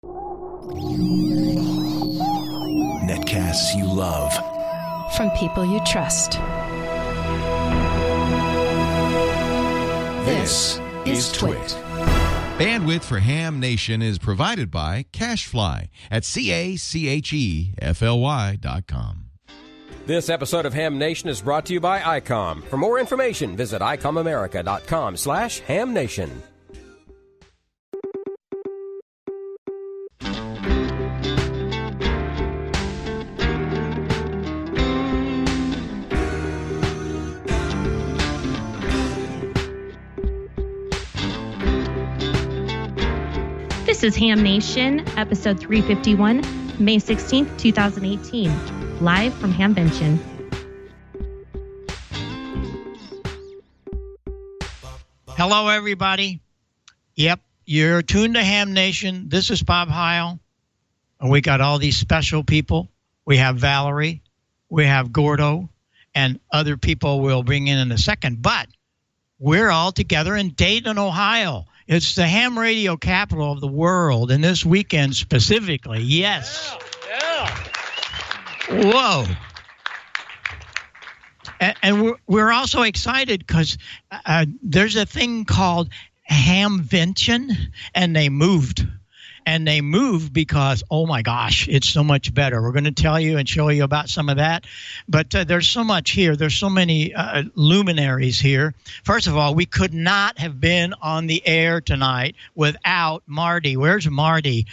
Netcasts you love. From people you trust. This is Twit. Bandwidth for Ham Nation is provided by CashFly at CACHEFLY.com. This episode of Ham Nation is brought to you by ICOM. For more information, visit ICOMAmerica.com/HamNation. This is Ham Nation, episode 351, May 16th, 2018, live from Hamvention. Hello, everybody. Yep, you're tuned to Ham Nation. This is Bob Heil, and we got all these special people. We have Valerie, we have Gordo, and other people we'll bring in a second. But we're all together in Dayton, Ohio. It's the ham radio capital of the world, and this weekend specifically, yes. Yeah. Whoa. And we're also excited because there's a thing called Hamvention, and they moved. And they moved because, oh my gosh, it's so much better. We're going to tell you and show you about some of that. But there's so much here. There's so many luminaries here. First of all, we could not have been on the air tonight without Marty. Where's Marty?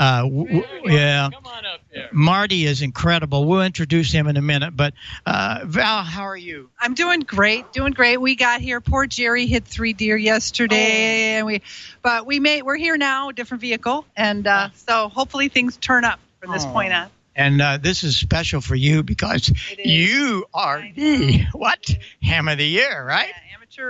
Yeah. Come on up here. Marty is incredible. We'll introduce him in a minute. But Val, how are you? I'm doing great. We got here. Poor Jerry hit 3 deer yesterday, and we're here now, a different vehicle. And so hopefully things turn up from this point on. And this is special for you because you are the Ham of the Year, right? Yeah,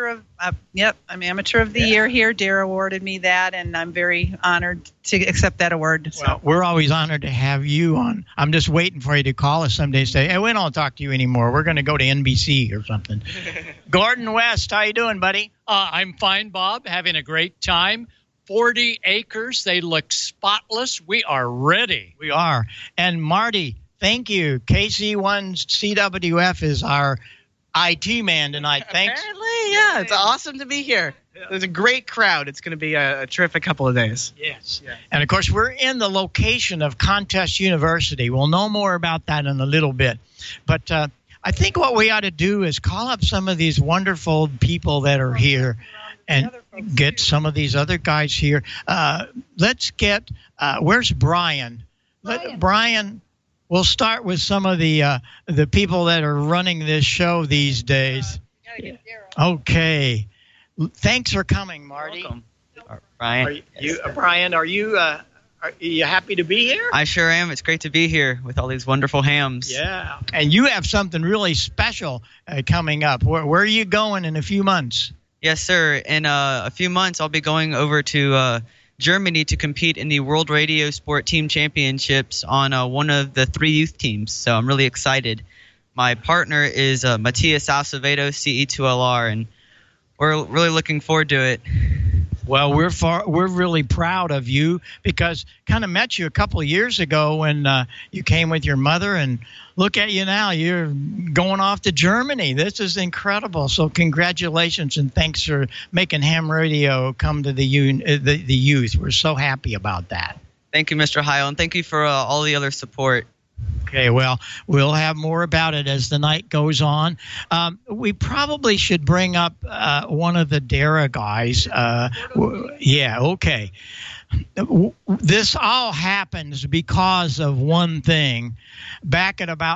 I'm Amateur of the Year here. Dare awarded me that, and I'm very honored to accept that award. Well, we're always honored to have you on. I'm just waiting for you to call us someday and say, hey, we don't talk to you anymore. We're going to go to NBC or something. Gordon West, how you doing, buddy? I'm fine, Bob. Having a great time. 40 acres. They look spotless. We are ready. We are. And Marty, thank you. KC1CWF is our IT man tonight. Thanks. Apparently, yeah. It's awesome to be here. There's a great crowd. It's going to be a terrific couple of days. Yes. Yeah. And, of course, we're in the location of Contest University. We'll know more about that in a little bit. But I think what we ought to do is call up some of these wonderful people that are here and get some of these other guys here. Let's get where's Brian? Brian, we'll start with some of the people that are running this show these days. Okay. Thanks for coming, Marty. Welcome. Brian. Brian, are you happy to be here? I sure am. It's great to be here with all these wonderful hams. Yeah. And you have something really special coming up. Where are you going in a few months? Yes, sir. In a few months, I'll be going over to Germany to compete in the World Radio Sport Team Championships on one of the 3 youth teams. So I'm really excited. My partner is Matias Acevedo, CE2LR, and we're really looking forward to it. Well, we're really proud of you because kind of met you a couple of years ago when you came with your mother, and look at you now. You're going off to Germany. This is incredible. So congratulations, and thanks for making ham radio come to the youth. We're so happy about that. Thank you, Mr. Heil, and thank you for all the other support. Okay, well, we'll have more about it as the night goes on. We probably should bring up one of the DARA guys. Yeah, okay. This all happens because of one thing. Back at about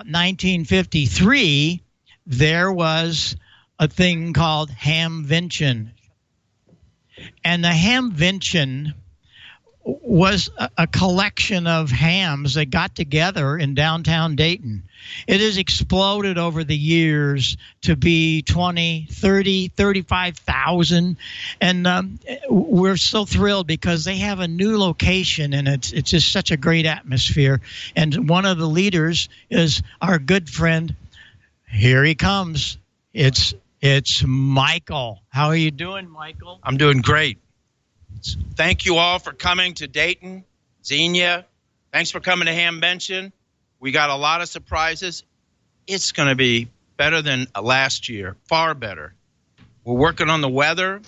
1953, there was a thing called Hamvention. And the Hamvention was a collection of hams that got together in downtown Dayton. It has exploded over the years to be 20, 30, 35,000. And we're so thrilled because they have a new location, and it's just such a great atmosphere. And one of the leaders is our good friend. Here he comes. It's Michael. How are you doing, Michael? I'm doing great. Thank you all for coming to Dayton. Xenia, thanks for coming to Hamvention. We got a lot of surprises. It's going to be better than last year, far better. We're working on the weather.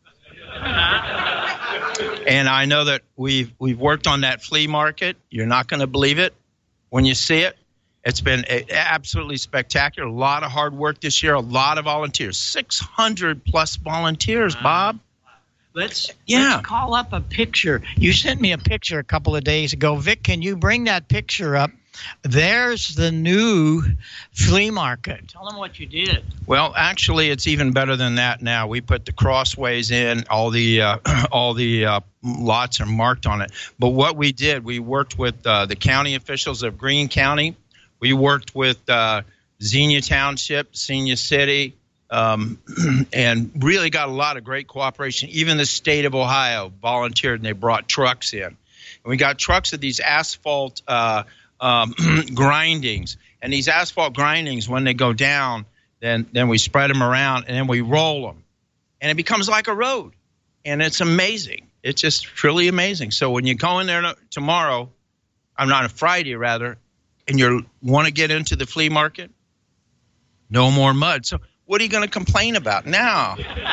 And I know that we've worked on that flea market. You're not going to believe it when you see it. It's been absolutely spectacular. A lot of hard work this year, a lot of volunteers. 600-plus volunteers, Bob. Let's call up a picture. You sent me a picture a couple of days ago. Vic, can you bring that picture up? There's the new flea market. Tell them what you did. Well, actually, it's even better than that now. We put the crossways in. All the lots are marked on it. But what we did, we worked with the county officials of Greene County. We worked with Xenia Township, Xenia City, and really got a lot of great cooperation. Even the state of Ohio volunteered, and they brought trucks in. And we got trucks of these asphalt grindings. And these asphalt grindings, when they go down, then we spread them around, and then we roll them. And it becomes like a road. And it's amazing. It's just truly amazing. So when you go in there tomorrow, I'm not a Friday, rather, and you want to get into the flea market, no more mud. So what are you going to complain about now?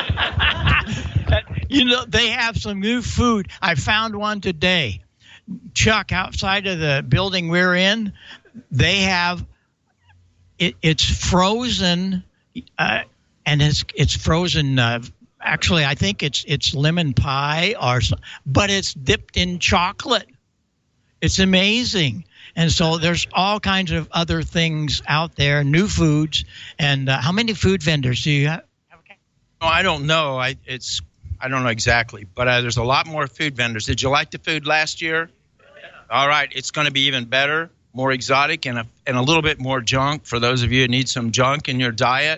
They have some new food. I found one today. Chuck, outside of the building we're in, they have it's frozen, and it's frozen. Actually, I think it's lemon pie but it's dipped in chocolate. It's amazing. And so there's all kinds of other things out there, new foods. And how many food vendors do you have? No, I don't know. I don't know exactly, but there's a lot more food vendors. Did you like the food last year? All right, it's going to be even better, more exotic, and a little bit more junk for those of you who need some junk in your diet.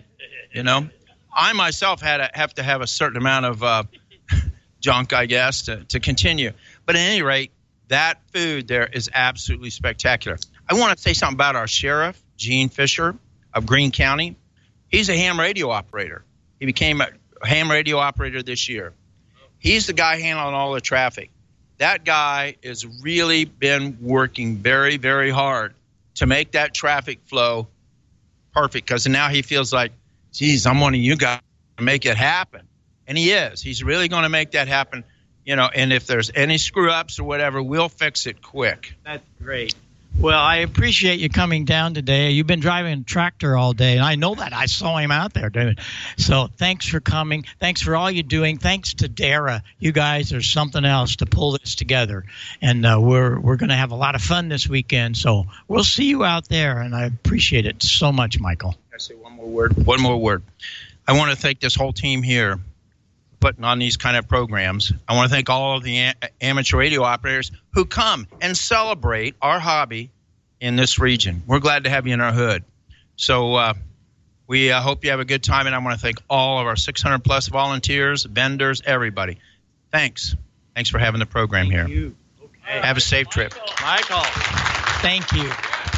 I myself have to have a certain amount of junk, I guess, to continue. But at any rate, that food there is absolutely spectacular. I want to say something about our sheriff, Gene Fisher of Greene County. He's a ham radio operator. He became a ham radio operator this year. He's the guy handling all the traffic. That guy has really been working very, very hard to make that traffic flow perfect, because now he feels like, geez, I'm one of you guys to make it happen. And he is. He's really going to make that happen. And if there's any screw-ups or whatever, we'll fix it quick. That's great. Well, I appreciate you coming down today. You've been driving a tractor all day, and I know that. I saw him out there doing it. So thanks for coming. Thanks for all you're doing. Thanks to Dara. You guys are something else to pull this together. And we're going to have a lot of fun this weekend. So we'll see you out there, and I appreciate it so much, Michael. Can I say one more word? One more word. I want to thank this whole team here putting on these kind of programs. I want to thank all of the amateur radio operators who come and celebrate our hobby in this region. We're glad to have you in our hood. So we hope you have a good time, and I want to thank all of our 600-plus volunteers, vendors, everybody. Thanks. Thanks for having the program here. You. Okay. Have a safe trip. Michael, thank you.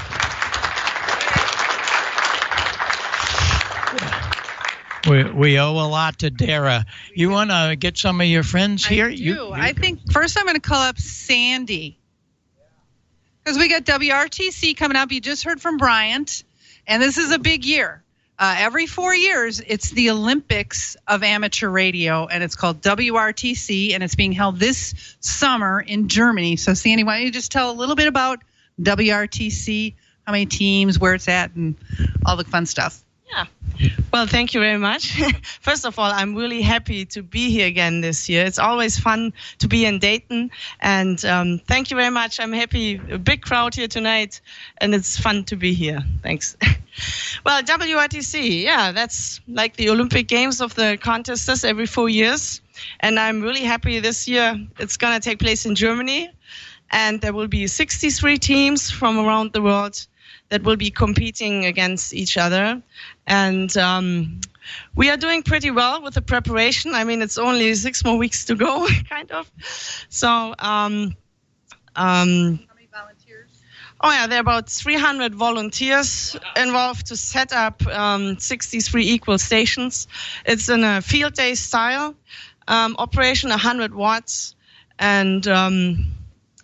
We owe a lot to Dara. You want to get some of your friends here? I do. I think first I'm going to call up Sandy, because we got WRTC coming up. You just heard from Bryant, and this is a big year. Every 4 years, it's the Olympics of amateur radio, and it's called WRTC, and it's being held this summer in Germany. So, Sandy, why don't you just tell a little bit about WRTC, how many teams, where it's at, and all the fun stuff. Yeah. Well, thank you very much. First of all, I'm really happy to be here again this year. It's always fun to be in Dayton. And thank you very much. I'm happy. A big crowd here tonight, and it's fun to be here. Thanks. Well, WRTC, yeah, that's like the Olympic Games of the contesters every 4 years. And I'm really happy this year it's going to take place in Germany. And there will be 63 teams from around the world that will be competing against each other. And we are doing pretty well with the preparation. I mean, it's only 6 more weeks to go, kind of. So, how many volunteers? Oh, yeah, there are about 300 volunteers involved to set up 63 equal stations. It's in a field day style operation, 100 watts. And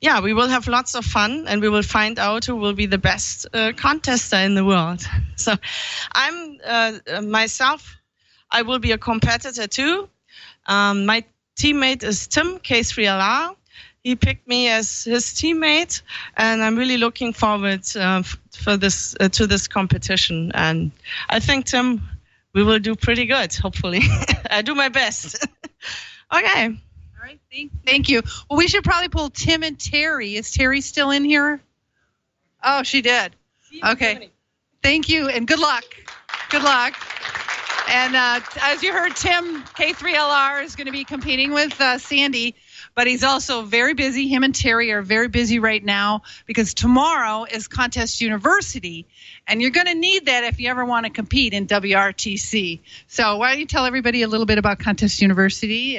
yeah, we will have lots of fun, and we will find out who will be the best contester in the world. So I'm myself, I will be a competitor too. My teammate is Tim, K3LR. He picked me as his teammate, and I'm really looking forward to this competition. And I think, Tim, we will do pretty good, hopefully. I do my best. Okay. All right. Thank you. Well, we should probably pull Tim and Terry. Is Terry still in here? Oh, she did. Okay. Thank you, and good luck. Good luck. And as you heard, Tim, K3LR, is going to be competing with Sandy, but he's also very busy. Him and Terry are very busy right now because tomorrow is Contest University, and you're going to need that if you ever want to compete in WRTC. So why don't you tell everybody a little bit about Contest University?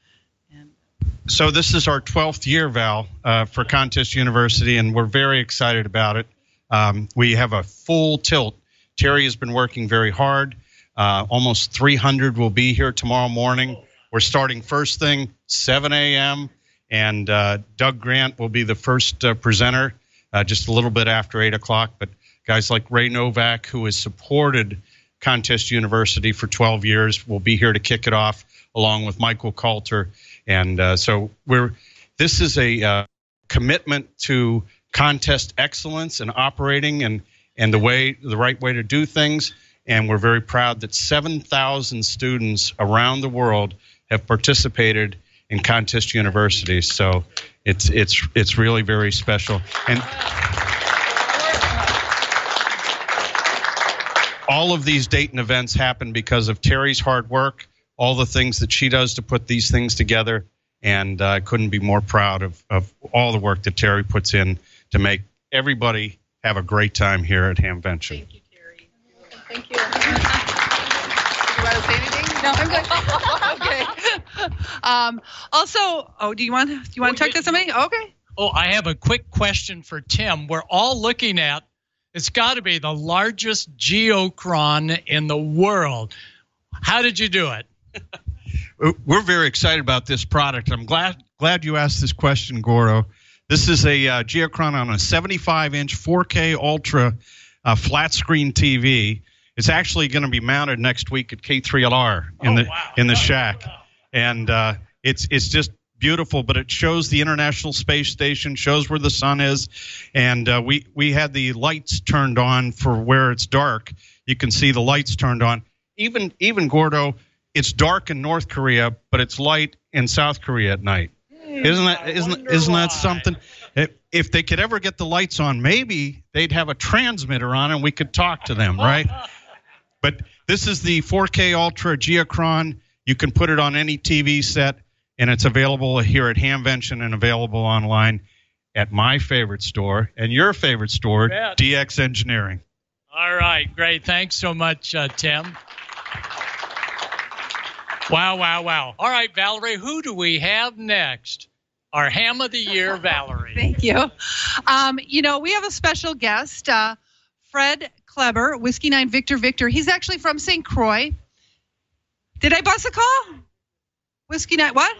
So this is our 12th year, Val, for Contest University, and we're very excited about it. We have a full tilt. Terry has been working very hard. Almost 300 will be here tomorrow morning. We're starting first thing, 7 a.m., and Doug Grant will be the first presenter just a little bit after 8 o'clock. But guys like Ray Novak, who has supported Contest University for 12 years, will be here to kick it off, along with Michael Coulter. And so this is a commitment to contest excellence and operating and the right way to do things. And we're very proud that 7,000 students around the world have participated in Contest University. So it's really very special. And all of these Dayton events happen because of Terry's hard work, all the things that she does to put these things together. And I couldn't be more proud of all the work that Terry puts in to make everybody have a great time here at Hamvention. Thank you, Terry. Thank you. You want to say anything? No, I'm good. Okay. Also, do you want to talk to somebody? Okay. Oh, I have a quick question for Tim. We're all looking at, it's got to be the largest geochron in the world. How did you do it? We're very excited about this product. I'm glad you asked this question, Goro. This is a geochron on a 75-inch 4K Ultra flat screen TV. It's actually going to be mounted next week at K3LR in the shack, and it's just beautiful. But it shows the International Space Station, shows where the sun is, and we had the lights turned on for where it's dark. You can see the lights turned on. Even Gordo, it's dark in North Korea, but it's light in South Korea at night. Isn't that something? If they could ever get the lights on, maybe they'd have a transmitter on and we could talk to them, right? But this is the 4K Ultra Geochron. You can put it on any TV set, and it's available here at Hamvention and available online at my favorite store and your favorite store, DX Engineering. All right, great. Thanks so much, Tim. Wow. All right, Valerie, who do we have next? Our Ham of the Year, Valerie. Thank you. We have a special guest, Fred Kleber, Whiskey 9 Victor. He's actually from St. Croix. Did I bust a call? Whiskey 9, what?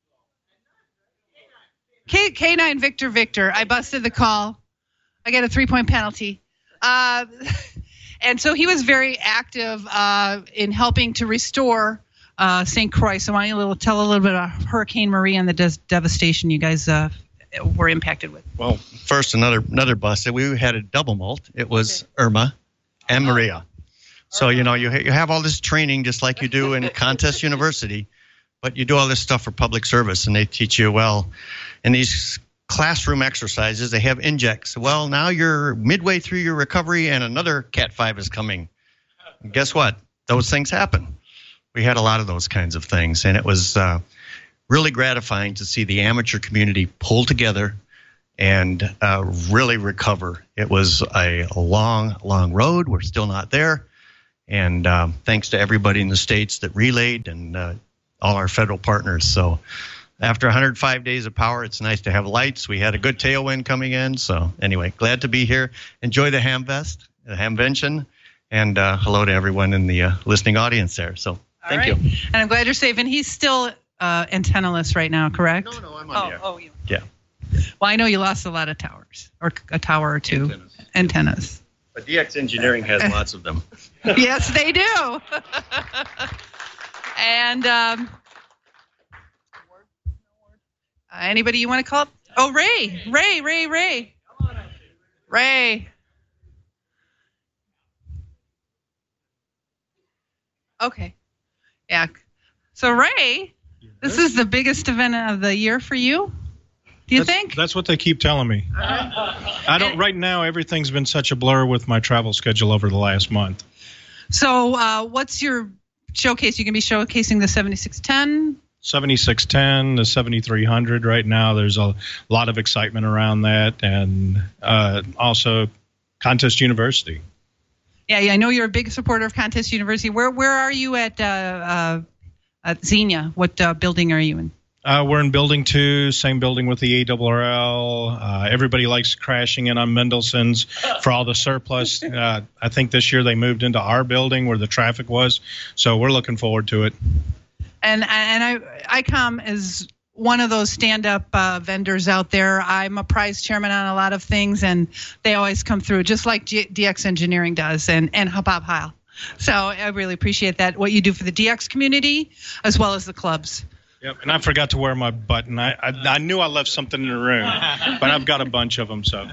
K9 Victor. I busted the call. I get a 3-point penalty. And so he was very active in helping to restore St. Croix. So why don't you tell a little bit about Hurricane Maria and the devastation you guys were impacted with? Well, first, another bust. We had a double mult. It was Irma and Maria. So, you have all this training just like you do in Contest University, but you do all this stuff for public service, and they teach you, in these classroom exercises, they have injects. Well, now you're midway through your recovery, and another Cat 5 is coming. And guess what? Those things happen. We had a lot of those kinds of things, and it was really gratifying to see the amateur community pull together and really recover. It was a long, long road. We're still not there. And thanks to everybody in the states that relayed and all our federal partners. So after 105 days of power, it's nice to have lights. We had a good tailwind coming in. So anyway, glad to be here. Enjoy the Hamvention, and hello to everyone in the listening audience there. So thank you. And I'm glad you're safe. And he's still antennaless right now, correct? No, I'm on the air. Oh, yeah. Well, I know you lost a lot of towers, or a tower or two. Antennas. But DX Engineering has lots of them. Yes, they do. And anybody you want to call up? Oh, Ray. Okay. Yeah. So, Ray, this is the biggest event of the year for you? Do you think? That's what they keep telling me. Right now, everything's been such a blur with my travel schedule over the last month. So, what's your showcase? You can be showcasing the 7610? 7610, the 7300 right now. There's a lot of excitement around that. And also Contest University. Yeah, I know you're a big supporter of Contest University. Where are you at Xenia? What building are you in? We're in Building 2, same building with the ARRL. Everybody likes crashing in on Mendelssohn's for all the surplus. I think this year they moved into our building where the traffic was, so we're looking forward to it. And ICOM is one of those stand-up vendors out there. I'm a prize chairman on a lot of things, and they always come through, just like DX Engineering does, and Bob Heil. So I really appreciate that, what you do for the DX community as well as the clubs. Yep, and I forgot to wear my button. I knew I left something in the room, but I've got a bunch of them. So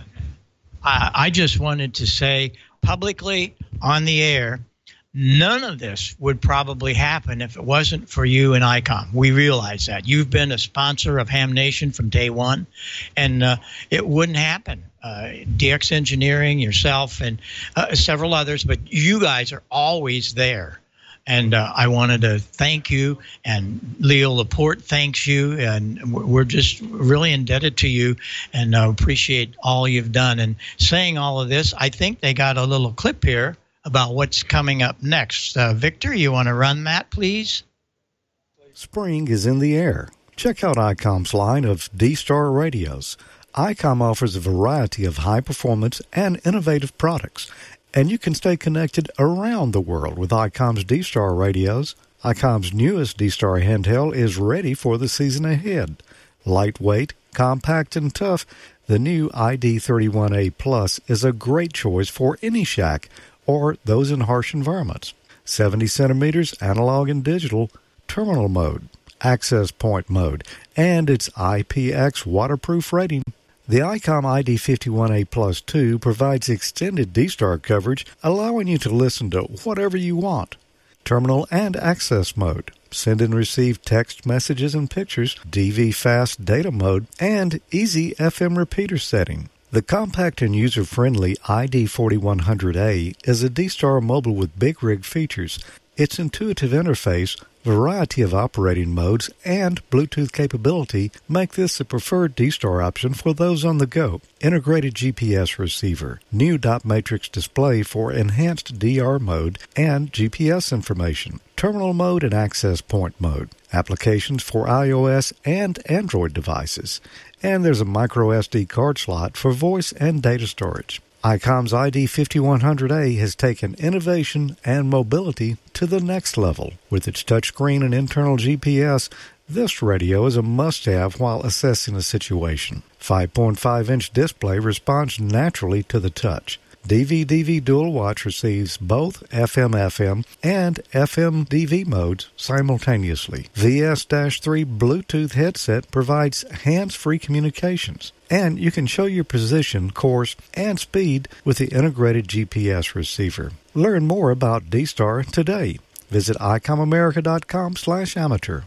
I just wanted to say publicly on the air, none of this would probably happen if it wasn't for you and ICOM. We realize that. You've been a sponsor of Ham Nation from day one, and it wouldn't happen. DX Engineering, yourself, and several others, but you guys are always there. And I wanted to thank you, and Leo Laporte thanks you, and we're just really indebted to you, and appreciate all you've done. And saying all of this, I think they got a little clip here about what's coming up next. Victor, you want to run that, please? Spring is in the air. Check out ICOM's line of D-Star radios. ICOM offers a variety of high-performance and innovative products, and you can stay connected around the world with ICOM's D-Star radios. ICOM's newest D-Star handheld is ready for the season ahead. Lightweight, compact, and tough, the new ID31A Plus is a great choice for any shack or those in harsh environments. 70 centimeters, analog and digital, terminal mode, access point mode, and its IPX waterproof rating. The ICOM ID51A Plus 2 provides extended D-Star coverage, allowing you to listen to whatever you want. Terminal and access mode, send and receive text messages and pictures, DV fast data mode, and easy FM repeater setting. The compact and user-friendly ID4100A is a D-Star mobile with big rig features. Its intuitive interface, variety of operating modes, and Bluetooth capability make this the preferred D-Star option for those on the go. Integrated GPS receiver, new dot matrix display for enhanced DR mode and GPS information, terminal mode and access point mode, applications for iOS and Android devices, and there's a micro SD card slot for voice and data storage. ICOM's ID5100A has taken innovation and mobility to the next level. With its touchscreen and internal GPS, this radio is a must-have while assessing a situation. 5.5-inch display responds naturally to the touch. DV-DV Dual Watch receives both FM-FM and FM-DV modes simultaneously. VS-3 Bluetooth headset provides hands-free communications, and you can show your position, course, and speed with the integrated GPS receiver. Learn more about D-Star today. Visit icomamerica.com/amateur.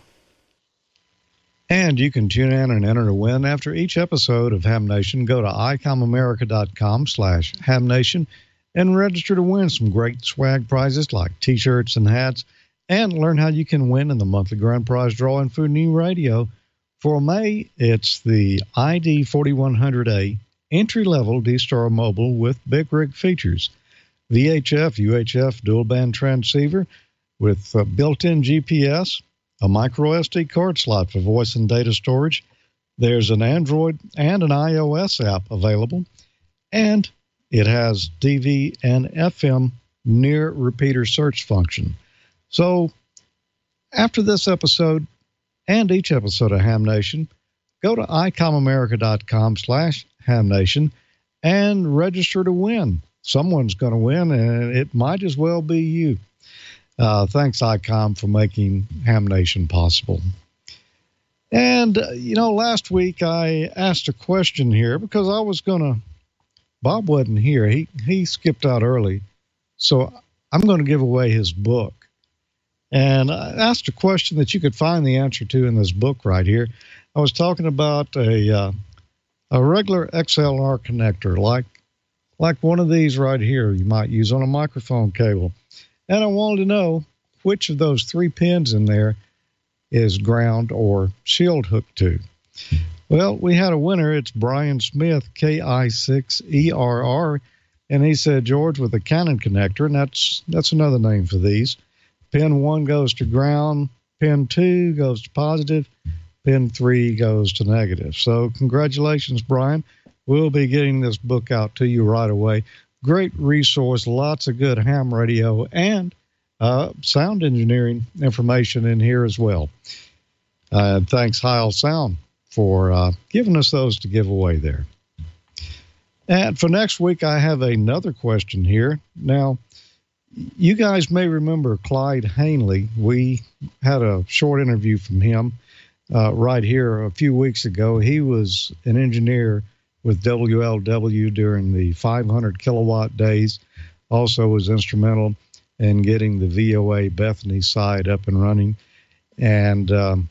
And you can tune in and enter to win after each episode of Ham Nation. Go to icomamerica.com/hamnation and register to win some great swag prizes like T-shirts and hats, and learn how you can win in the monthly grand prize drawing for new radio. For May, it's the ID4100A entry-level D-Star mobile with big rig features. VHF, UHF dual-band transceiver with built-in GPS, a micro SD card slot for voice and data storage. There's an Android and an iOS app available, and it has DV and FM near repeater search function. So after this episode and each episode of Ham Nation, go to icomamerica.com/hamnation and register to win. Someone's going to win, and it might as well be you. Thanks, ICOM, for making Ham Nation possible. And, last week I asked a question here because I was going to, Bob wasn't here. He skipped out early. So I'm going to give away his book. And I asked a question that you could find the answer to in this book right here. I was talking about a regular XLR connector, like one of these right here you might use on a microphone cable. And I wanted to know which of those 3 pins in there is ground or shield hooked to. Well, we had a winner. It's Brian Smith, KI6ERR. And he said, George, with a Canon connector, and that's another name for these. Pin 1 goes to ground, pin 2 goes to positive, pin 3 goes to negative. So congratulations, Brian. We'll be getting this book out to you right away. Great resource, lots of good ham radio and sound engineering information in here as well. Thanks, Heil Sound, for giving us those to give away there. And for next week, I have another question here. Now, you guys may remember Clyde Hanley. We had a short interview from him right here a few weeks ago. He was an engineer with WLW during the 500 kilowatt days, also was instrumental in getting the VOA Bethany side up and running. And,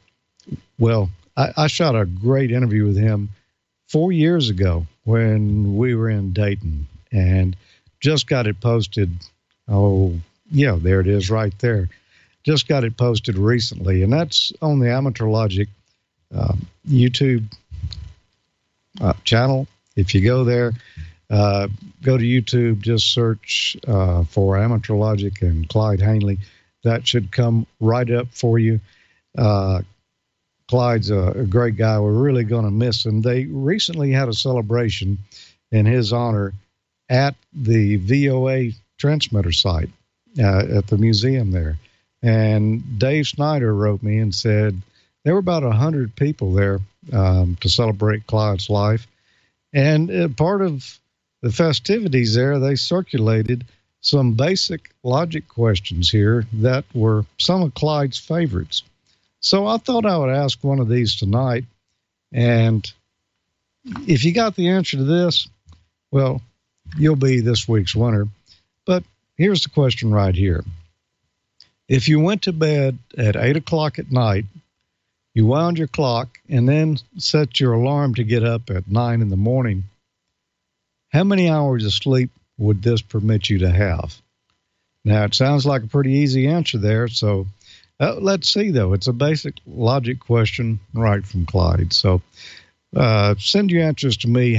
I shot a great interview with him 4 years ago when we were in Dayton and just got it posted. Oh, yeah, there it is right there. Just got it posted recently, and that's on the Amateur Logic YouTube channel. If you go there, go to YouTube, just search for Amateur Logic and Clyde Hanley. That should come right up for you. Clyde's a great guy. We're really going to miss him. They recently had a celebration in his honor at the VOA transmitter site at the museum there. And Dave Snyder wrote me and said there were about 100 people there to celebrate Clyde's life. And part of the festivities there, they circulated some basic logic questions here that were some of Clyde's favorites. So I thought I would ask one of these tonight. And if you got the answer to this, well, you'll be this week's winner. But here's the question right here. If you went to bed at 8 o'clock at night, you wound your clock, and then set your alarm to get up at 9 in the morning, how many hours of sleep would this permit you to have? Now, it sounds like a pretty easy answer there, so let's see, though. It's a basic logic question right from Clyde. So send your answers to me,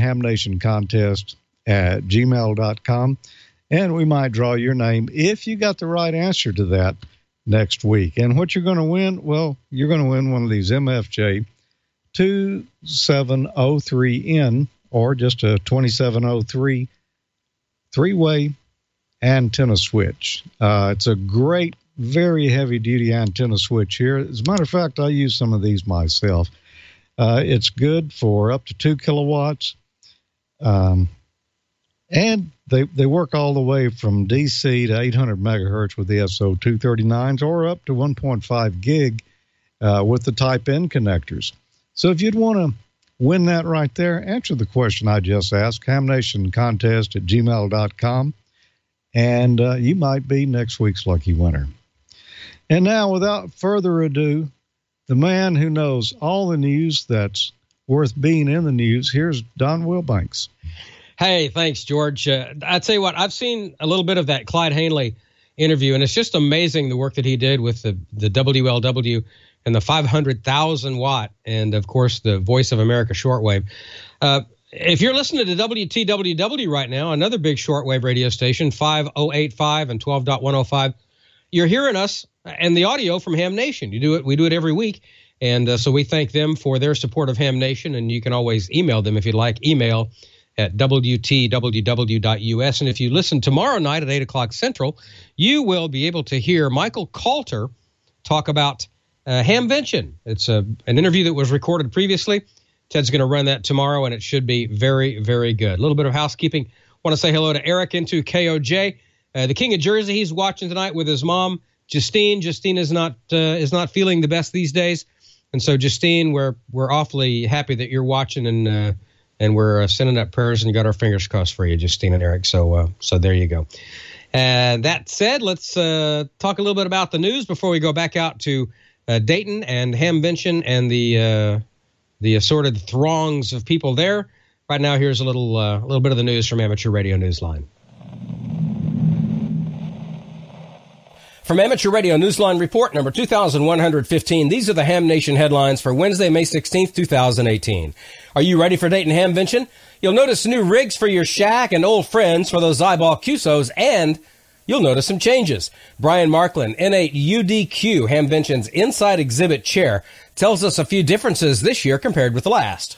hamnationcontest@gmail.com, and we might draw your name if you got the right answer to that next week. And what you're going to win, well, you're going to win one of these MFJ 2703N or just a 2703 three-way antenna switch. It's a great, very heavy-duty antenna switch here. As a matter of fact, I use some of these myself. It's good for up to 2 kilowatts. And they work all the way from DC to 800 megahertz with the SO239s or up to 1.5 gig with the Type N connectors. So if you'd want to win that right there, answer the question I just asked, hamnationcontest@gmail.com, and you might be next week's lucky winner. And now, without further ado, the man who knows all the news that's worth being in the news, here's Don Wilbanks. Hey, thanks, George. I tell you what, I've seen a little bit of that Clyde Hanley interview, and it's just amazing the work that he did with the WLW and the 500,000 watt, and of course the Voice of America shortwave. If you're listening to WTWW right now, another big shortwave radio station, 5085 and 12.105, you're hearing us and the audio from Ham Nation. We do it every week, and so we thank them for their support of Ham Nation. And you can always email them if you'd like. Email at WTWW.us. And if you listen tomorrow night at 8 o'clock Central, you will be able to hear Michael Coulter talk about Hamvention. It's an interview that was recorded previously Ted's going to run that tomorrow, and it should be very, very good. A little bit of housekeeping. Want to say hello to Eric into KOJ, the King of Jersey. He's watching tonight with his mom, Justine. Justine is not feeling the best these days, and so Justine, we're awfully happy that you're watching, and we're sending up prayers, and you got our fingers crossed for you, Justine and Eric. So there you go. And that said, let's talk a little bit about the news before we go back out to Dayton and Hamvention and the assorted throngs of people there. Right now, here's a little bit of the news from Amateur Radio Newsline. From Amateur Radio Newsline Report number 2115, these are the Ham Nation headlines for Wednesday, May 16th, 2018. Are you ready for Dayton Hamvention? You'll notice new rigs for your shack and old friends for those eyeball QSOs, and you'll notice some changes. Brian Markland, N8 UDQ, Hamvention's inside exhibit chair, tells us a few differences this year compared with the last.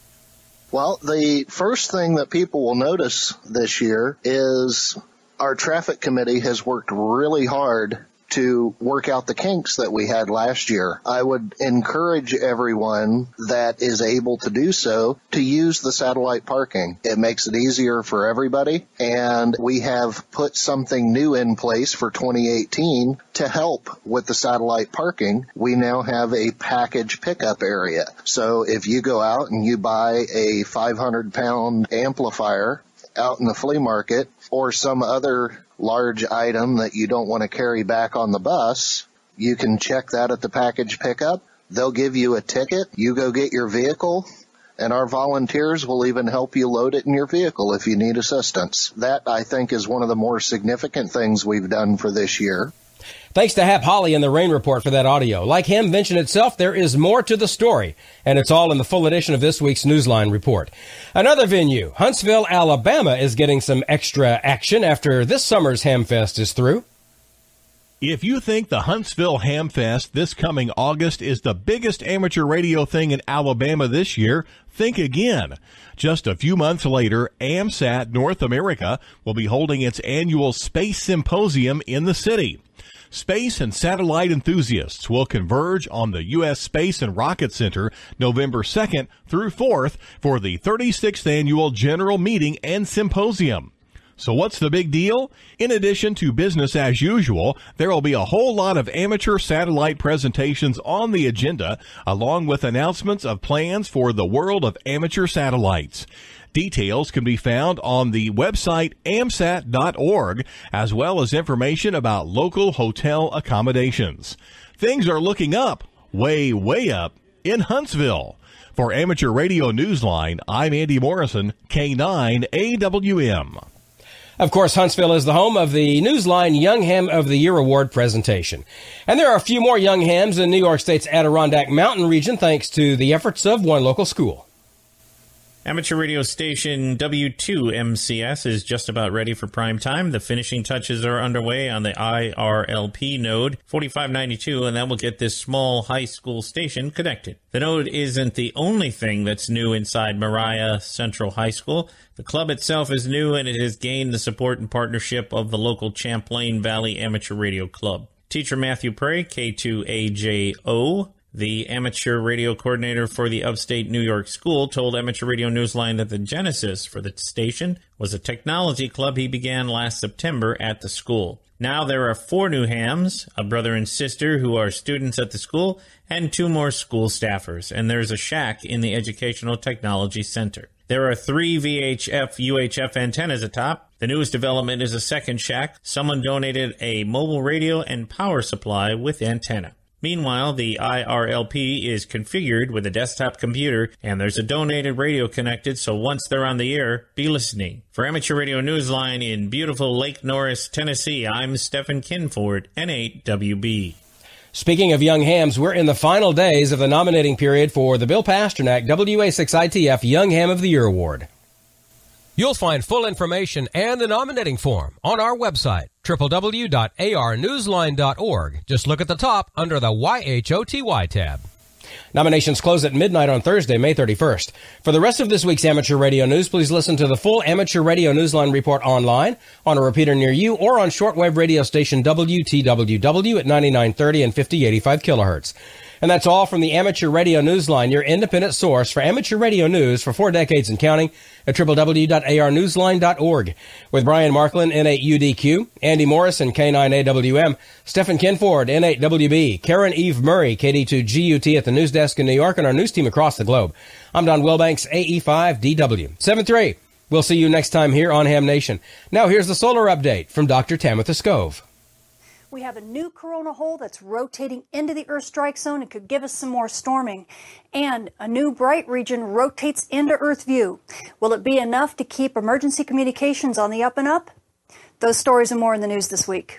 Well, the first thing that people will notice this year is our traffic committee has worked really hard to work out the kinks that we had last year. I would encourage everyone that is able to do so to use the satellite parking. It makes it easier for everybody, and we have put something new in place for 2018 to help with the satellite parking. We now have a package pickup area. So if you go out and you buy a 500-pound amplifier out in the flea market or some other large item that you don't want to carry back on the bus, you can check that at the package pickup. They'll give you a ticket. You go get your vehicle, and our volunteers will even help you load it in your vehicle if you need assistance. That, I think, is one of the more significant things we've done for this year. Thanks to Hap Holly and the Rain Report for that audio. Like Hamvention itself, there is more to the story, and it's all in the full edition of this week's Newsline Report. Another venue, Huntsville, Alabama, is getting some extra action after this summer's Hamfest is through. If you think the Huntsville Hamfest this coming August is the biggest amateur radio thing in Alabama this year, think again. Just a few months later, AMSAT North America will be holding its annual Space Symposium in the city. Space and satellite enthusiasts will converge on the U.S. Space and Rocket Center November 2nd through 4th for the 36th Annual General Meeting and Symposium. So what's the big deal? In addition to business as usual, there will be a whole lot of amateur satellite presentations on the agenda, along with announcements of plans for the world of amateur satellites. Details can be found on the website amsat.org, as well as information about local hotel accommodations. Things are looking up, way, way up, in Huntsville. For Amateur Radio Newsline, I'm Andy Morrison, K9AWM. Of course, Huntsville is the home of the Newsline Young Ham of the Year Award presentation. And there are a few more young hams in New York State's Adirondack Mountain region thanks to the efforts of one local school. Amateur radio station W2MCS is just about ready for prime time. The finishing touches are underway on the IRLP node 4592, and that will get this small high school station connected. The node isn't the only thing that's new inside Mariah Central High School. The club itself is new, and it has gained the support and partnership of the local Champlain Valley Amateur Radio Club. Teacher Matthew Prey, K2AJO, the amateur radio coordinator for the upstate New York school, told Amateur Radio Newsline that the genesis for the station was a technology club he began last September at the school. Now there are 4 new hams, a brother and sister who are students at the school, and 2 more school staffers, and there's a shack in the Educational Technology Center. There are 3 VHF UHF antennas atop. The newest development is a second shack. Someone donated a mobile radio and power supply with antenna. Meanwhile, the IRLP is configured with a desktop computer, and there's a donated radio connected, so once they're on the air, be listening. For Amateur Radio Newsline in beautiful Lake Norris, Tennessee, I'm Stephen Kinford, N8WB. Speaking of young hams, we're in the final days of the nominating period for the Bill Pasternak WA6ITF Young Ham of the Year Award. You'll find full information and the nominating form on our website, www.arnewsline.org. Just look at the top under the YHOTY tab. Nominations close at midnight on Thursday, May 31st. For the rest of this week's Amateur Radio News, please listen to the full Amateur Radio Newsline report online, on a repeater near you, or on shortwave radio station WTWW at 9930 and 5085 kilohertz. And that's all from the Amateur Radio Newsline, your independent source for amateur radio news for 4 decades and counting at www.arnewsline.org. With Brian Marklin, N8UDQ, Andy Morrison, K9AWM, Stephen Kinford, N8WB, Karen Eve Murray, KD2GUT at the news desk in New York, and our news team across the globe. I'm Don Wilbanks, AE5DW. 7-3. We'll see you next time here on Ham Nation. Now here's the solar update from Dr. Tamitha Skov. We have a new coronal hole that's rotating into the Earth strike zone and could give us some more storming. And a new bright region rotates into Earth view. Will it be enough to keep emergency communications on the up and up? Those stories and more in the news this week.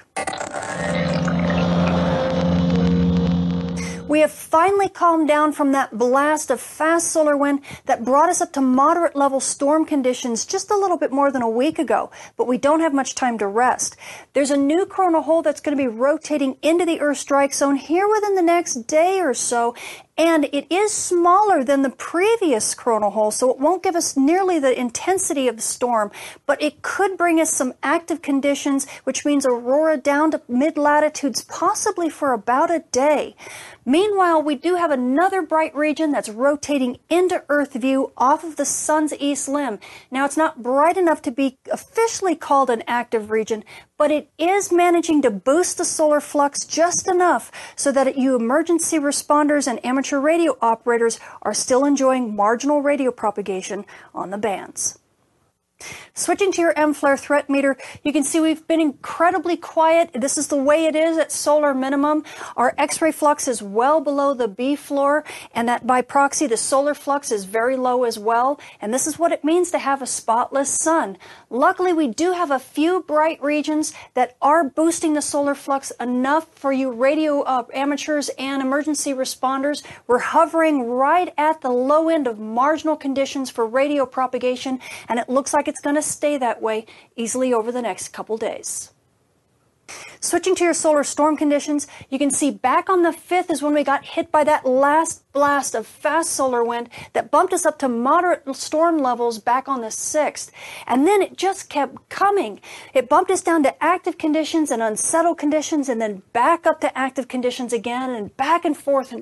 We have finally calmed down from that blast of fast solar wind that brought us up to moderate level storm conditions just a little bit more than a week ago, but we don't have much time to rest. There's a new coronal hole that's going to be rotating into the Earth strike zone here within the next day or so, and it is smaller than the previous coronal hole, so it won't give us nearly the intensity of the storm, but it could bring us some active conditions, which means aurora down to mid-latitudes, possibly for about a day. Meanwhile, we do have another bright region that's rotating into Earth view off of the sun's east limb. Now, it's not bright enough to be officially called an active region, but it is managing to boost the solar flux just enough so that you emergency responders and amateur radio operators are still enjoying marginal radio propagation on the bands. Switching to your M-flare threat meter, you can see we've been incredibly quiet. This is the way it is at solar minimum. Our X-ray flux is well below the B floor, and that by proxy, the solar flux is very low as well. And this is what it means to have a spotless sun. Luckily, we do have a few bright regions that are boosting the solar flux enough for you radio amateurs and emergency responders. We're hovering right at the low end of marginal conditions for radio propagation, and it looks like it's going to stay that way easily over the next couple days. Switching to your solar storm conditions, you can see back on the 5th is when we got hit by that last blast of fast solar wind that bumped us up to moderate storm levels back on the 6th. And then it just kept coming. It bumped us down to active conditions and unsettled conditions, and then back up to active conditions again, and back and forth,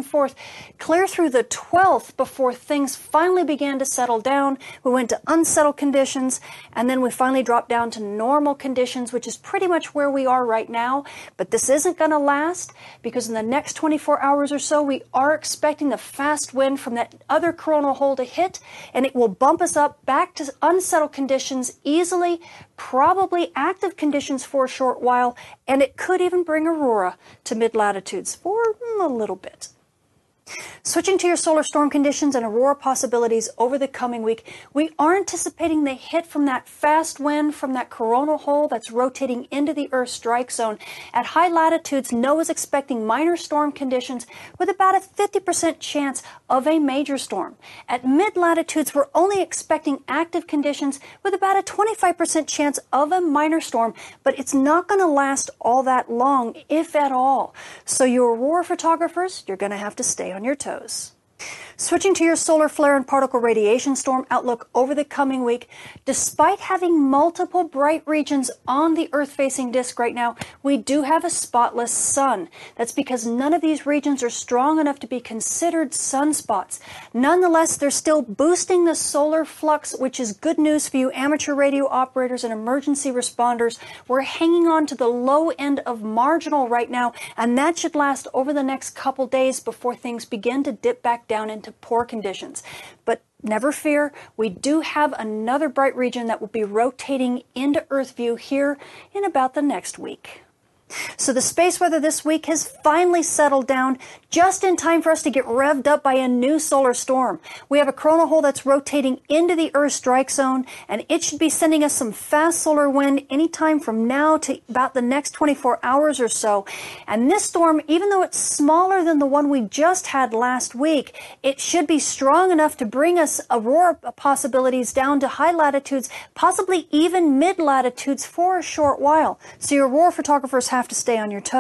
clear through the 12th before things finally began to settle down. We went to unsettled conditions, and then we finally dropped down to normal conditions, which is pretty much where we are right now. But this isn't going to last, because in the next 24 hours or so, we are expecting the fast wind from that other coronal hole to hit, and it will bump us up back to unsettled conditions easily, probably active conditions for a short while, and it could even bring aurora to mid-latitudes for a little bit. Switching to your solar storm conditions and aurora possibilities over the coming week, we are anticipating the hit from that fast wind from that coronal hole that's rotating into the Earth strike zone. At high latitudes, NOAA is expecting minor storm conditions with about a 50% chance of a major storm. At mid-latitudes, we're only expecting active conditions with about a 25% chance of a minor storm, but it's not going to last all that long, if at all. So your aurora photographers, you're going to have to stay on your toes. Switching to your solar flare and particle radiation storm outlook over the coming week, despite having multiple bright regions on the Earth-facing disk right now, we do have a spotless sun. That's because none of these regions are strong enough to be considered sunspots. Nonetheless, they're still boosting the solar flux, which is good news for you amateur radio operators and emergency responders. We're hanging on to the low end of marginal right now, and that should last over the next couple days before things begin to dip back down into poor conditions. But never fear, we do have another bright region that will be rotating into Earth view here in about the next week. So the space weather this week has finally settled down just in time for us to get revved up by a new solar storm. We have a coronal hole that's rotating into the Earth strike zone, and it should be sending us some fast solar wind anytime from now to about the next 24 hours or so. And this storm, even though it's smaller than the one we just had last week, it should be strong enough to bring us aurora possibilities down to high latitudes, possibly even mid-latitudes for a short while. So your aurora photographers have to stay on your toes.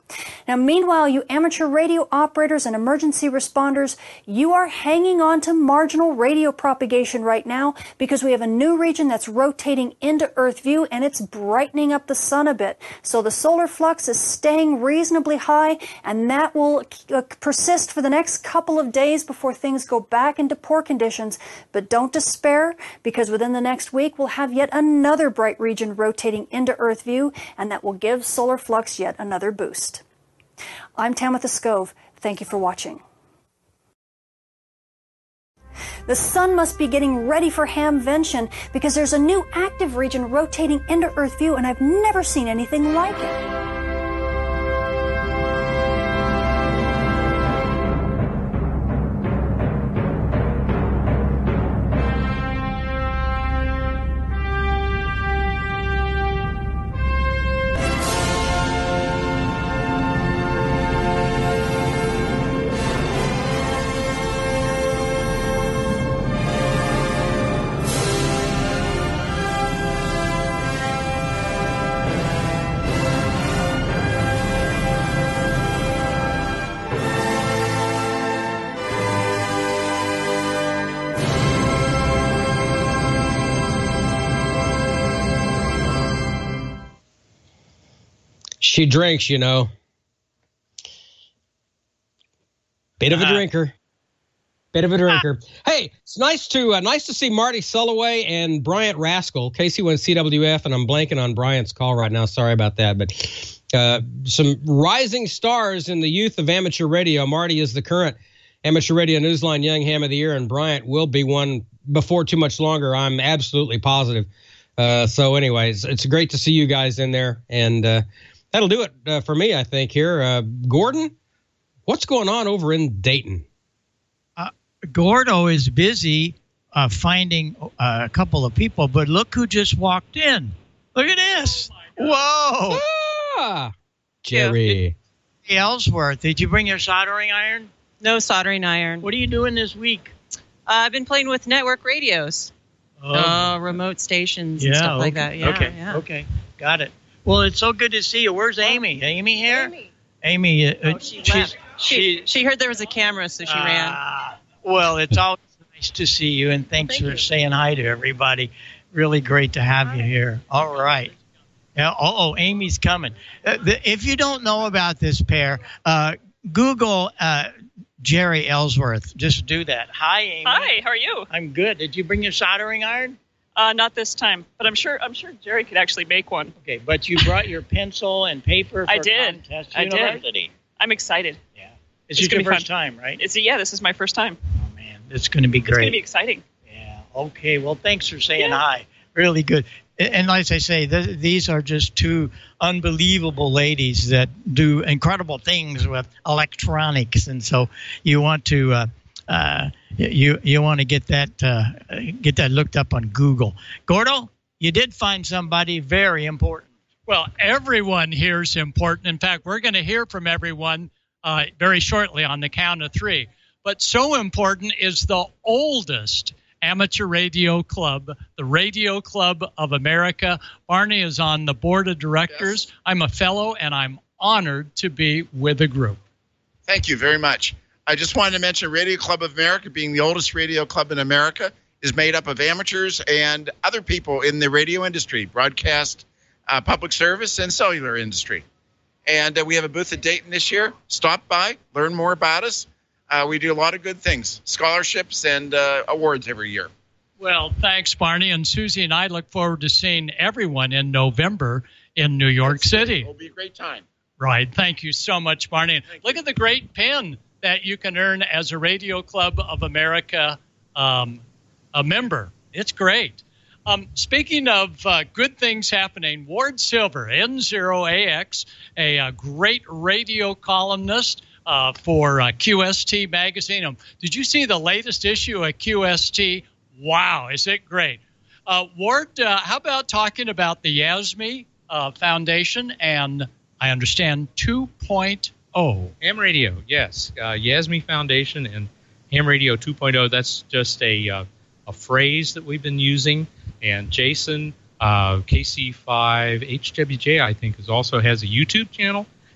Now, meanwhile, you amateur radio operators and emergency responders, you are hanging on to marginal radio propagation right now because we have a new region that's rotating into Earth view and it's brightening up the sun a bit. So the solar flux is staying reasonably high, and that will persist for the next couple of days before things go back into poor conditions. But don't despair, because within the next week we'll have yet another bright region rotating into Earth view, and that will give solar flux yet another boost. I'm Tamitha Skov. Thank you for watching. The sun must be getting ready for Hamvention because there's a new active region rotating into Earth view, and I've never seen anything like it. She drinks, you know. Bit of a drinker. Hey, it's nice to see Marty Sulloway and Bryant Rascal. Casey went CWF, and I'm blanking on Bryant's call right now. Sorry about that. But some rising stars in the youth of amateur radio. Marty is the current Amateur Radio Newsline Young Ham of the Year, and Bryant will be one before too much longer. I'm absolutely positive. So anyways, it's great to see you guys in there. And that'll do it for me, I think, here. Gordon, what's going on over in Dayton? Gordo is busy finding a couple of people, but look who just walked in. Look at this. Whoa. Ah, Jerry. Ellsworth, did you bring your soldering iron? No soldering iron. What are you doing this week? I've been playing with network radios, remote stations and stuff like that. Yeah, okay. Got it. Well, it's so good to see you. Where's Amy? Amy here? Amy, she heard there was a camera, so she ran. Well, it's always nice to see you, and thanks for saying hi to everybody. Really great to have you here. All right. Yeah, Amy's coming. If you don't know about this pair, Google Jerry Ellsworth. Just do that. Hi, Amy. Hi, how are you? I'm good. Did you bring your soldering iron? Not this time, but I'm sure Jerry could actually make one. Okay, but you brought your pencil and paper for Contest University. I'm excited. Yeah. It's your first time, right? This is my first time. Oh, man. It's going to be great. It's going to be exciting. Yeah. Okay. Well, thanks for saying hi. Really good. And as I say, these are just two unbelievable ladies that do incredible things with electronics. And so you want to you want to get that looked up on Google. Gordo, you did find somebody very important. Well, everyone here is important. In fact, we're going to hear from everyone very shortly on the count of three. But so important is the oldest amateur radio club, the Radio Club of America. Barney is on the board of directors. Yes. I'm a fellow, and I'm honored to be with the group. Thank you very much. I just wanted to mention Radio Club of America, being the oldest radio club in America, is made up of amateurs and other people in the radio industry, broadcast, public service, and cellular industry. And we have a booth at Dayton this year. Stop by, learn more about us. We do a lot of good things, scholarships and awards every year. Well, thanks, Barney. And Susie and I look forward to seeing everyone in November in New York City. It'll be a great time. Right. Thank you so much, Barney. Look at the great pin that you can earn as a Radio Club of America a member. It's great. Speaking of good things happening, Ward Silver, N0AX, a great radio columnist for QST magazine. Did you see the latest issue of QST? Wow, is it great? Ward, how about talking about the YASME Foundation and, I understand, 2.0? Ham Radio, yes. YASME Foundation and Ham Radio 2.0, that's just a phrase that we've been using. And Jason, KC5, HWJ, I think, also has a YouTube channel.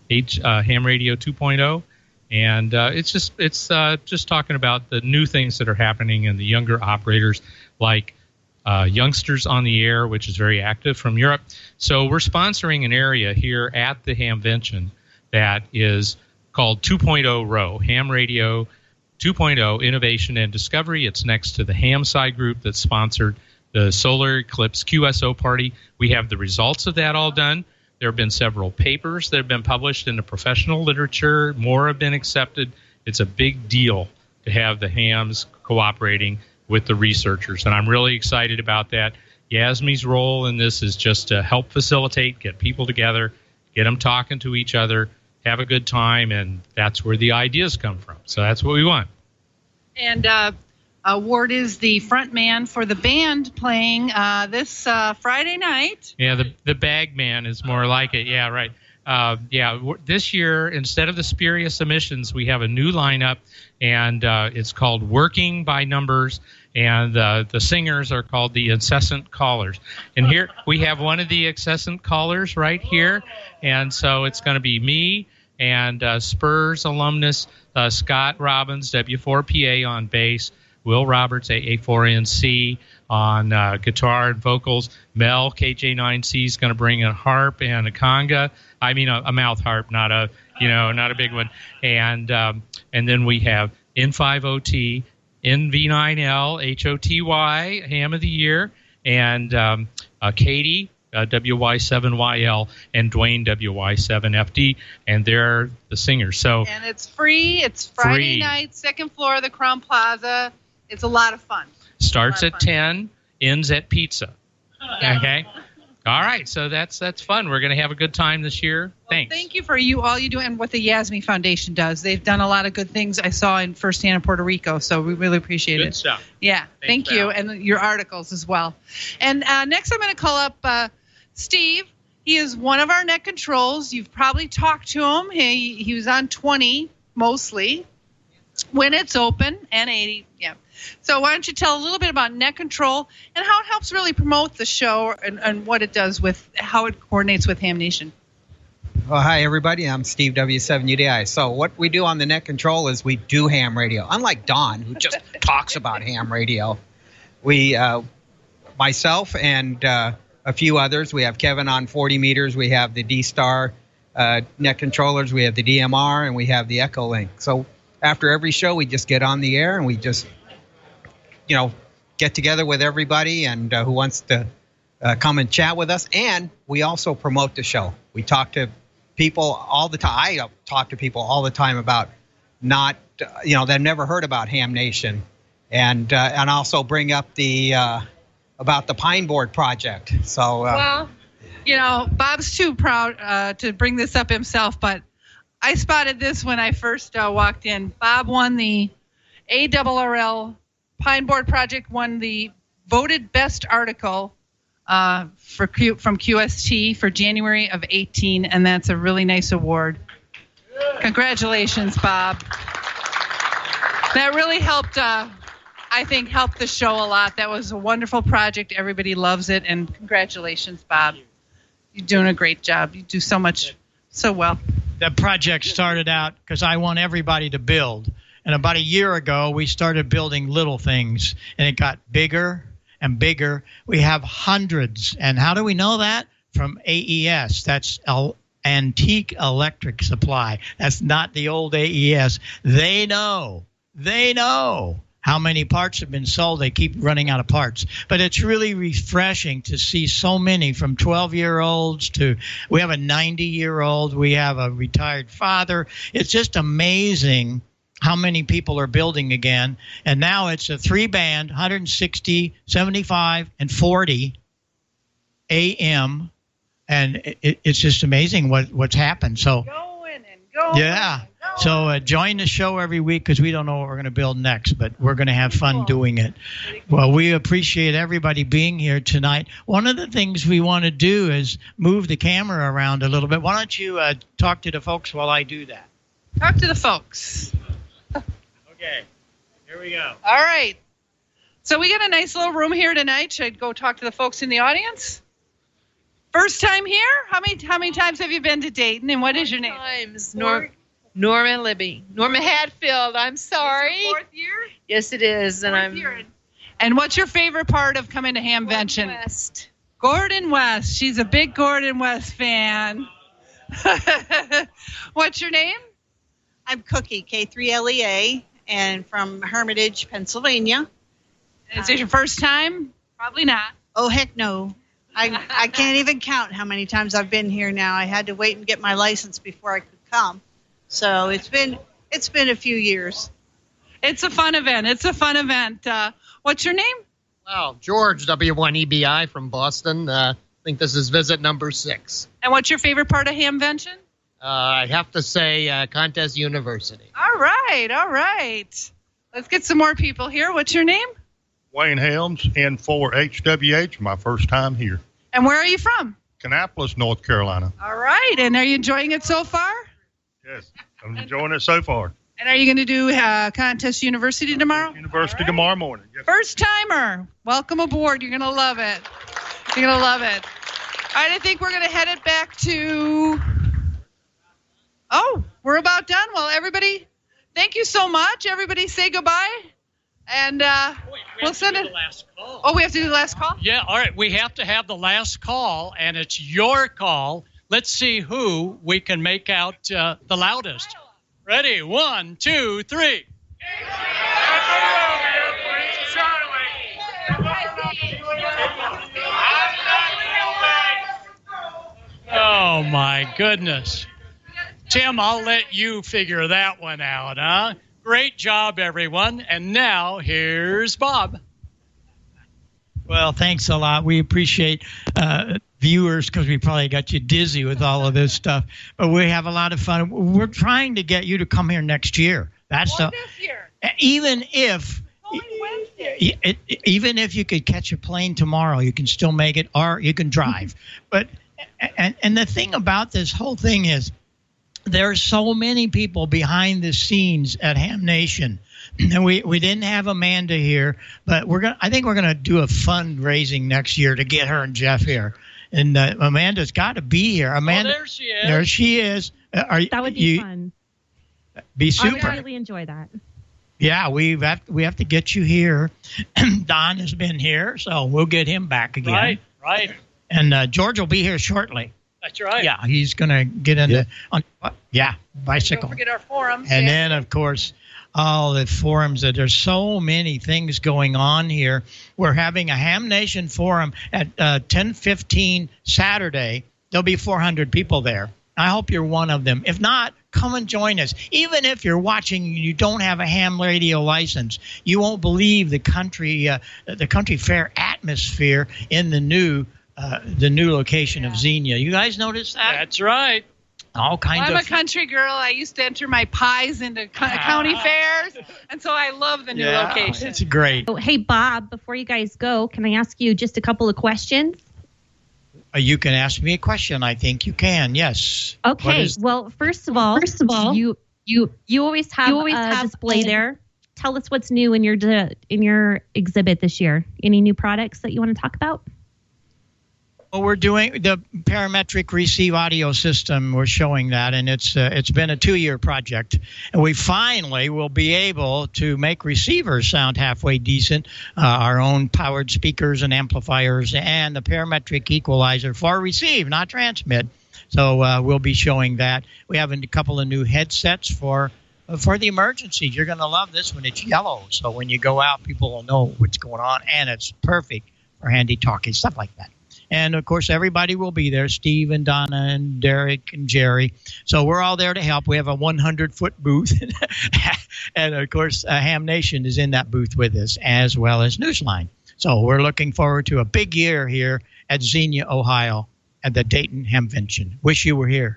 Ham Radio 2.0. And it's just talking about the new things that are happening and the younger operators, like Youngsters on the Air, which is very active from Europe. So we're sponsoring an area here at the Hamvention that is called 2.0 Row, Ham Radio 2.0 Innovation and Discovery. It's next to the Hamside group that sponsored the Solar Eclipse QSO party. We have the results of that all done. There have been several papers that have been published in the professional literature. More have been accepted. It's a big deal to have the hams cooperating with the researchers, and I'm really excited about that. Yasmi's role in this is just to help facilitate, get people together, get them talking to each other, have a good time, and that's where the ideas come from. So that's what we want. And Ward is the front man for the band playing this Friday night. Yeah, the bag man is more like it. Yeah, right. This year, instead of the Spurious Emissions, we have a new lineup, and it's called Working by Numbers, and the singers are called the Incessant Callers. And here we have one of the Incessant Callers right here, and so it's going to be me and Spurs alumnus Scott Robbins, W4PA on bass, Will Roberts, AA4NC on guitar and vocals. Mel, KJ9C, is going to bring a harp and a conga. I mean a mouth harp, not a big one. And then we have N5OT, NV9L, HOTY, Ham of the Year, and Katie, WY7YL, and Dwayne, WY7FD, and they're the singers. So and it's free. It's Friday night, second floor of the Crown Plaza. It's a lot of fun. Starts at 10, ends at pizza. Okay. All right. So that's fun. We're going to have a good time this year. Thanks. Thank you for all you do and what the Yasmi Foundation does. They've done a lot of good things I saw in firsthand in Puerto Rico, so we really appreciate it. Good stuff. Yeah. Thank you. And your articles as well. And next I'm going to call up Steve. He is one of our net controls. You've probably talked to him. He was on 20 mostly when it's open, and 80. Yeah. So why don't you tell a little bit about net control and how it helps really promote the show and what it does with how it coordinates with Ham Nation. Well, hi, everybody. I'm Steve W7UDI. So what we do on the net control is we do ham radio. Unlike Don, who just talks about ham radio, we, myself and a few others, we have Kevin on 40 meters. We have the D-Star net controllers. We have the DMR, and we have the Echo Link. So after every show, we just get on the air and we just get together with everybody and who wants to come and chat with us. And we also promote the show. We talk to people all the time. I talk to people all the time about they've never heard about Ham Nation, and also bring up about the Pine Board Project. So Bob's too proud to bring this up himself, but I spotted this when I first walked in. Bob won the ARRL Pine Board Project, won the voted best article from QST for January of 18, and that's a really nice award. Congratulations, Bob. That really helped, I think, helped the show a lot. That was a wonderful project. Everybody loves it, and congratulations, Bob. You're doing a great job. You do so much, so well. That project started out because I want everybody to build. And about a year ago, we started building little things, and it got bigger and bigger. We have hundreds. And how do we know that? From AES. That's Antique Electric Supply. That's not the old AES. They know how many parts have been sold. They keep running out of parts. But it's really refreshing to see so many, from 12-year-olds to we have a 90-year-old. We have a retired father. It's just amazing how many people are building again. And now it's a 3-band, 160, 75, and 40 AM. And it's just amazing what's happened. So, yeah. So join the show every week, because we don't know what we're going to build next, but we're going to have fun doing it. Well, we appreciate everybody being here tonight. One of the things we want to do is move the camera around a little bit. Why don't you talk to the folks while I do that? Talk to the folks. Okay, here we go. All right. So we got a nice little room here tonight. Should I go talk to the folks in the audience? First time here? How many times have you been to Dayton, and what is your name? Times. Norma Libby. Norma Hatfield. I'm sorry. Is it 4th year? Yes, it is. And I'm. And what's your favorite part of coming to Hamvention? West. Gordon West. She's a big Gordon West fan. What's your name? I'm Cookie, K3LEA, and from Hermitage, Pennsylvania. Is it your first time? Probably not. Oh, heck no. I can't even count how many times I've been here now. I had to wait and get my license before I could come. So it's been a few years. It's a fun event. What's your name? Wow, George, W1EBI from Boston. I think this is visit number 6. And what's your favorite part of Hamvention? I have to say Contest University. All right. Let's get some more people here. What's your name? Wayne Helms, N4HWH, my first time here. And where are you from? Kannapolis, North Carolina. All right. And are you enjoying it so far? Yes, I'm enjoying it so far. And are you going to do Contest University tomorrow? University tomorrow morning. Yes. First timer. Welcome aboard. You're going to love it. All right, I think we're going to head it back to... Oh, we're about done. Well, everybody, thank you so much. Everybody say goodbye. And we'll send it. Oh, we have to do the last call? Yeah, all right. We have to have the last call, and it's your call. Let's see who we can make out the loudest. Ready? 1, 2, 3. Oh, my goodness. Tim, I'll let you figure that one out, huh? Great job, everyone. And now, here's Bob. Well, thanks a lot. We appreciate viewers because we probably got you dizzy with all of this stuff. But we have a lot of fun. We're trying to get you to come here next year. That's this year. Even if you could catch a plane tomorrow, you can still make it, or you can drive. But and the thing about this whole thing is, there are so many people behind the scenes at Ham Nation. And we didn't have Amanda here, but I think we're gonna do a fundraising next year to get her and Jeff here. And Amanda's got to be here. Amanda, there she is. There she is. That would be fun. Be super. I really enjoy that. Yeah, we have to get you here. Don has been here, so we'll get him back again. Right. And George will be here shortly. That's right. Yeah, he's going to get into bicycle. Don't forget our forums. And then, of course, all the forums. There's so many things going on here. We're having a Ham Nation forum at 10:15 Saturday. There'll be 400 people there. I hope you're one of them. If not, come and join us. Even if you're watching and you don't have a ham radio license, you won't believe the country fair atmosphere in the new location of Xenia. You guys notice that? That's right. All kinds of. I'm a country girl. I used to enter my pies into county fairs, and so I love the new location. It's great. Oh, hey, Bob, before you guys go, can I ask you just a couple of questions? You can ask me a question. I think you can. Yes. Okay. Well, first of all, you always have a display there. Tell us what's new in your exhibit this year. Any new products that you want to talk about? Well, we're doing the parametric receive audio system. We're showing that, and it's been a 2-year project, and we finally will be able to make receivers sound halfway decent. Our own powered speakers and amplifiers, and the parametric equalizer for receive, not transmit. So we'll be showing that. We have a couple of new headsets for the emergencies. You're going to love this one. It's yellow, so when you go out, people will know what's going on, and it's perfect for handy talking, stuff like that. And, of course, everybody will be there, Steve and Donna and Derek and Jerry. So we're all there to help. We have a 100-foot booth. And, of course, Ham Nation is in that booth with us, as well as Newsline. So we're looking forward to a big year here at Xenia, Ohio, at the Dayton Hamvention. Wish you were here.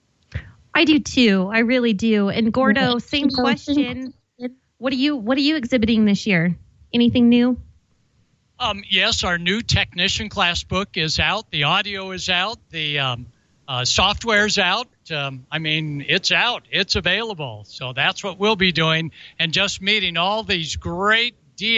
I do, too. I really do. And, Gordo, same question. What are you exhibiting this year? Anything new? Yes, our new technician class book is out. The audio is out. The software is out. It's out. It's available. So that's what we'll be doing, and just meeting all these great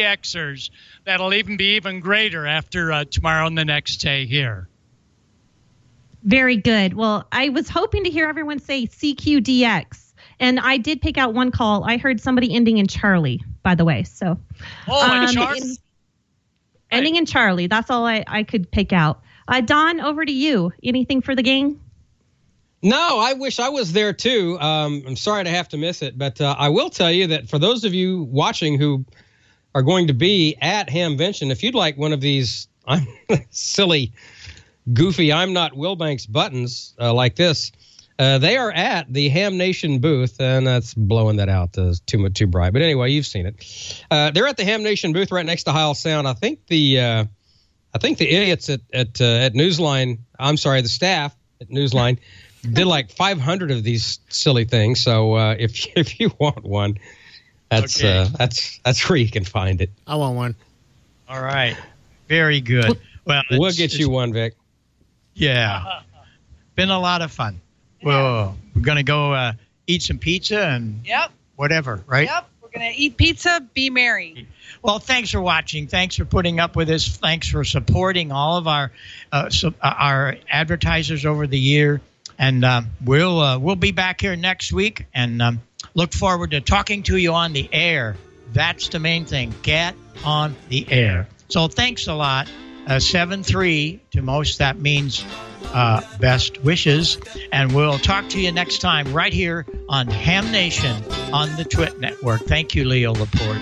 DXers that'll be even greater after tomorrow and the next day here. Very good. Well, I was hoping to hear everyone say CQDX, and I did pick out one call. I heard somebody ending in Charlie, by the way. So, ending in Charlie. That's all I could pick out. Don, over to you. Anything for the gang? No, I wish I was there too. I'm sorry to have to miss it, but I will tell you that for those of you watching who are going to be at Hamvention, if you'd like one of these silly, goofy I'm Not Wilbanks buttons like this, they are at the Ham Nation booth, and that's blowing that out too bright. But anyway, you've seen it. They're at the Ham Nation booth right next to Heil Sound. I think the idiots at Newsline, the staff at Newsline, did like 500 of these silly things. So if you want one, that's where you can find it. I want one. All right, very good. Well, we'll get you one, Vic. Yeah, been a lot of fun. Well, we're gonna go eat some pizza and whatever, right? Yep, we're gonna eat pizza, be merry. Well, thanks for watching. Thanks for putting up with us. Thanks for supporting all of our advertisers over the year. And we'll be back here next week, and look forward to talking to you on the air. That's the main thing. Get on the air. So thanks a lot. 7-3 to most, that means best wishes. And we'll talk to you next time right here on Ham Nation on the Twit Network. Thank you, Leo Laporte.